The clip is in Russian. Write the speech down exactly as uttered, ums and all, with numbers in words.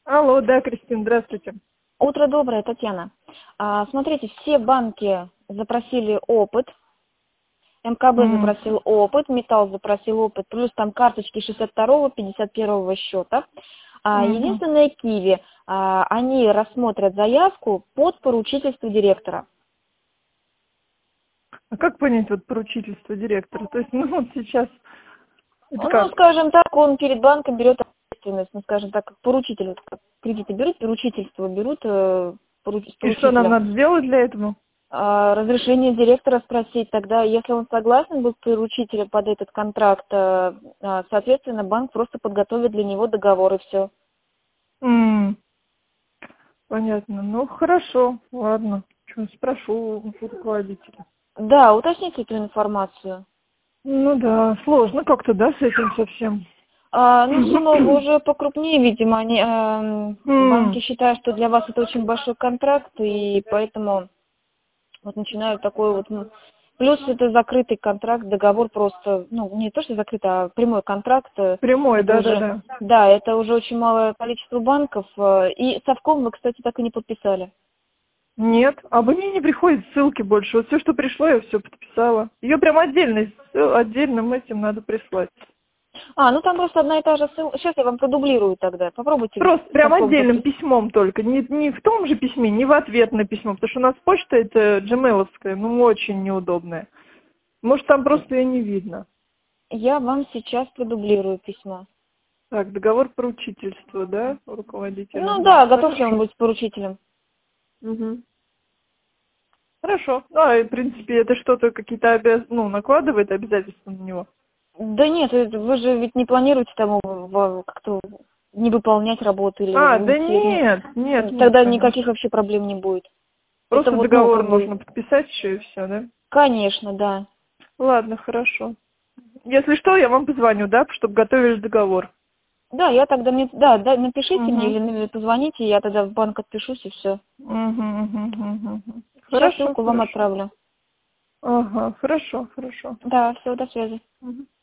Алло, да, Кристина, здравствуйте. Утро доброе, Татьяна. А, смотрите, все банки запросили опыт, МКБ М, запросил опыт, Металл запросил опыт, плюс там карточки шестьдесят второго, пятьдесят первого счета. А, мгм. единственное, Киви, а, они рассмотрят заявку под поручительство директора. А как понять вот поручительство директора? То есть, ну вот сейчас, это Ну, как? скажем так, он перед банком берет ответственность, ну, скажем так, как поручитель, вот как кредиты берут, поручительство берут э, пору- с И что нам поручителем. надо сделать для этого? А, разрешение директора спросить, тогда, если он согласен был поручителем под этот контракт, э, а, соответственно, банк просто подготовит для него договор и все. М, понятно. Ну, хорошо, ладно. Что, спрошу у руководителя. Да, уточните эту информацию. Ну да, сложно как-то, да, с этим совсем. А, ну, сумма уже покрупнее, видимо, они, эм, банки М, считают, что для вас это очень большой контракт, и поэтому вот начинают такой вот, ну, плюс это закрытый контракт, договор просто, ну, не то, что закрытый, а прямой контракт, э, Прямой, это уже, да-да-да. да, это уже очень малое количество банков, э, и совком вы, кстати, так и не подписали. Нет, а мне не приходят ссылки больше. Вот все, что пришло, я все подписала. Ее прям отдельно, отдельным этим надо прислать. А, ну там просто одна и та же ссылка, сейчас я вам продублирую тогда, попробуйте Просто прям совком отдельным подписать. письмом только, не, не в том же письме, не в ответ на письмо, потому что у нас почта это джемейловская, ну очень неудобная. Может там просто ее не видно. Я вам сейчас продублирую письмо. Так, договор поручительства, да, руководителя, Ну да, да, готов ли он хорошо. быть поручителем? Мгм. Хорошо. Ну, а, в принципе, это что-то какие-то обяз... ну, накладывает обязательства на него. Да нет, это вы же ведь не планируете там в- как-то не выполнять работу или А, да уйти. Не- нет, нет, нет, Тогда никаких конечно. вообще проблем не будет. Это Просто вот, ну, договор как бы, нужно подписать еще и все, да? конечно, да. Ладно, хорошо. Если что, я вам позвоню, да, чтобы готовили договор. Да, я тогда мне, да, да, напишите мне Угу. или, или позвоните, я тогда в банк отпишусь и все. Угу, угу, угу. Сейчас Хорошо, ссылку вам хорошо. отправлю. Ага, хорошо, хорошо. Да, все, до связи. Мгм.